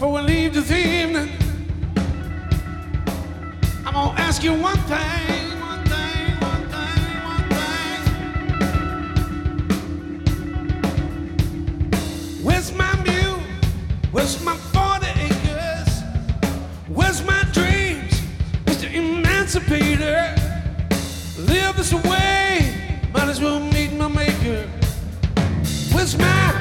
before we leave this evening, I'm gonna ask you one thing, one thing, one thing, one thing. Where's my mule? Where's my 40 acres? Where's my dreams, Mr. Emancipator? Live this way, might as well meet my maker. Where's my